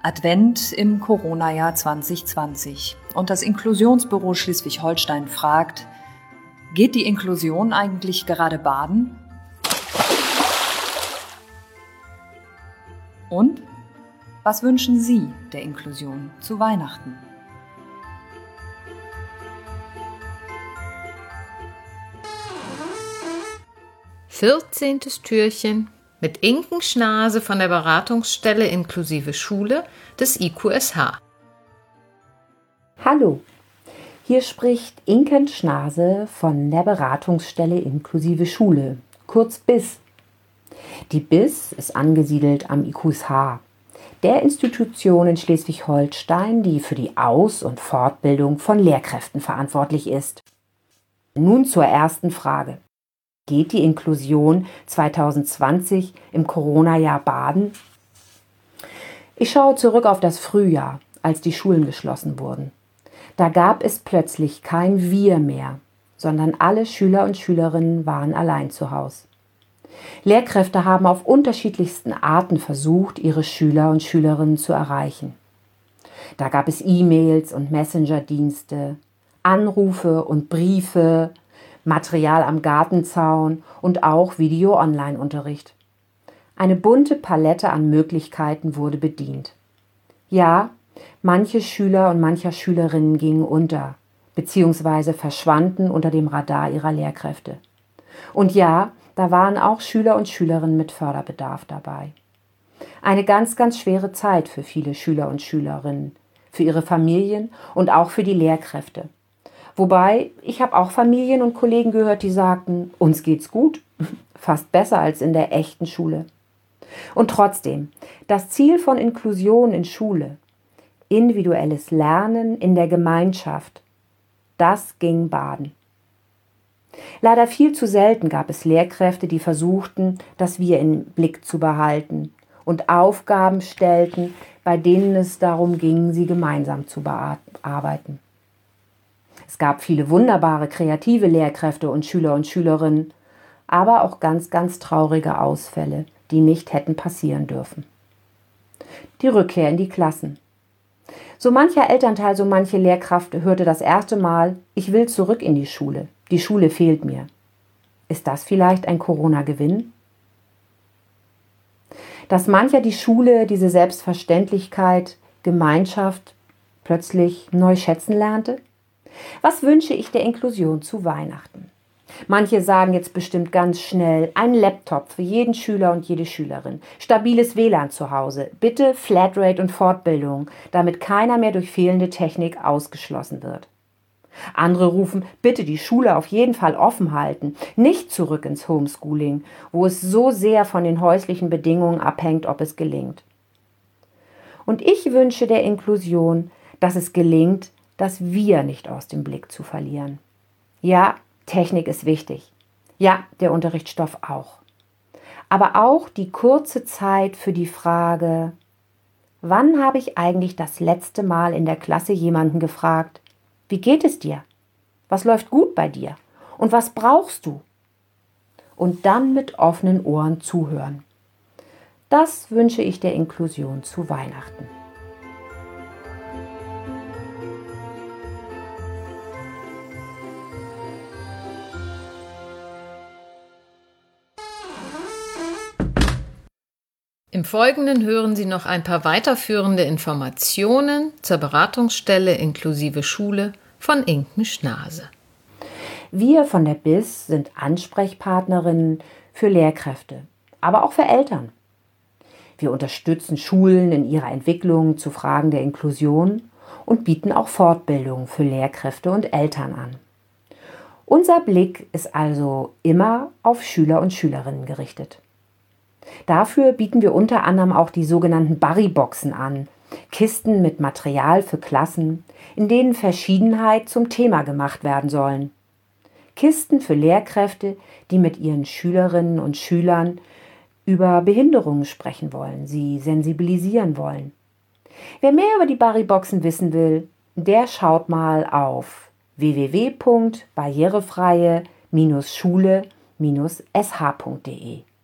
Advent im Corona-Jahr 2020 und das Inklusionsbüro Schleswig-Holstein fragt: Geht die Inklusion eigentlich gerade baden? Und was wünschen Sie der Inklusion zu Weihnachten? Vierzehntes Türchen mit Inken Schnase von der Beratungsstelle inklusive Schule des IQSH. Hallo, hier spricht Inken Schnase von der Beratungsstelle inklusive Schule, kurz BIS. Die BIS ist angesiedelt am IQSH, der Institution in Schleswig-Holstein, die für die Aus- und Fortbildung von Lehrkräften verantwortlich ist. Nun zur ersten Frage. Geht die Inklusion 2020 im Corona-Jahr baden? Ich schaue zurück auf das Frühjahr, als die Schulen geschlossen wurden. Da gab es plötzlich kein Wir mehr, sondern alle Schüler und Schülerinnen waren allein zu Hause. Lehrkräfte haben auf unterschiedlichsten Arten versucht, ihre Schüler und Schülerinnen zu erreichen. Da gab es E-Mails und Messenger-Dienste, Anrufe und Briefe, Material am Gartenzaun und auch Video-Online-Unterricht. Eine bunte Palette an Möglichkeiten wurde bedient. Ja, manche Schüler und mancher Schülerinnen gingen unter bzw. verschwanden unter dem Radar ihrer Lehrkräfte. Und ja, da waren auch Schüler und Schülerinnen mit Förderbedarf dabei. Eine ganz, ganz schwere Zeit für viele Schüler und Schülerinnen, für ihre Familien und auch für die Lehrkräfte. Wobei, ich habe auch Familien und Kollegen gehört, die sagten, uns geht's gut, fast besser als in der echten Schule. Und trotzdem, das Ziel von Inklusion in Schule, individuelles Lernen in der Gemeinschaft, das ging baden. Leider viel zu selten gab es Lehrkräfte, die versuchten, das Wir im Blick zu behalten und Aufgaben stellten, bei denen es darum ging, sie gemeinsam zu bearbeiten. Es gab viele wunderbare, kreative Lehrkräfte und Schüler und Schülerinnen, aber auch ganz, ganz traurige Ausfälle, die nicht hätten passieren dürfen. Die Rückkehr in die Klassen. So mancher Elternteil, so manche Lehrkraft hörte das erste Mal: Ich will zurück in die Schule fehlt mir. Ist das vielleicht ein Corona-Gewinn? Dass mancher die Schule, diese Selbstverständlichkeit, Gemeinschaft plötzlich neu schätzen lernte? Was wünsche ich der Inklusion zu Weihnachten? Manche sagen jetzt bestimmt ganz schnell: ein Laptop für jeden Schüler und jede Schülerin, stabiles WLAN zu Hause, bitte Flatrate und Fortbildung, damit keiner mehr durch fehlende Technik ausgeschlossen wird. Andere rufen: bitte die Schule auf jeden Fall offen halten, nicht zurück ins Homeschooling, wo es so sehr von den häuslichen Bedingungen abhängt, ob es gelingt. Und ich wünsche der Inklusion, dass es gelingt, das Wir nicht aus dem Blick zu verlieren. Ja, Technik ist wichtig. Ja, der Unterrichtsstoff auch. Aber auch die kurze Zeit für die Frage: Wann habe ich eigentlich das letzte Mal in der Klasse jemanden gefragt: Wie geht es dir? Was läuft gut bei dir? Und was brauchst du? Und dann mit offenen Ohren zuhören. Das wünsche ich der Inklusion zu Weihnachten. Im Folgenden hören Sie noch ein paar weiterführende Informationen zur Beratungsstelle inklusive Schule von Inken Schnase. Wir von der BIS sind Ansprechpartnerinnen für Lehrkräfte, aber auch für Eltern. Wir unterstützen Schulen in ihrer Entwicklung zu Fragen der Inklusion und bieten auch Fortbildungen für Lehrkräfte und Eltern an. Unser Blick ist also immer auf Schüler und Schülerinnen gerichtet. Dafür bieten wir unter anderem auch die sogenannten Barry-Boxen an, Kisten mit Material für Klassen, in denen Verschiedenheit zum Thema gemacht werden sollen. Kisten für Lehrkräfte, die mit ihren Schülerinnen und Schülern über Behinderungen sprechen wollen, sie sensibilisieren wollen. Wer mehr über die Barry-Boxen wissen will, der schaut mal auf www.barrierefreie-schule-sh.de.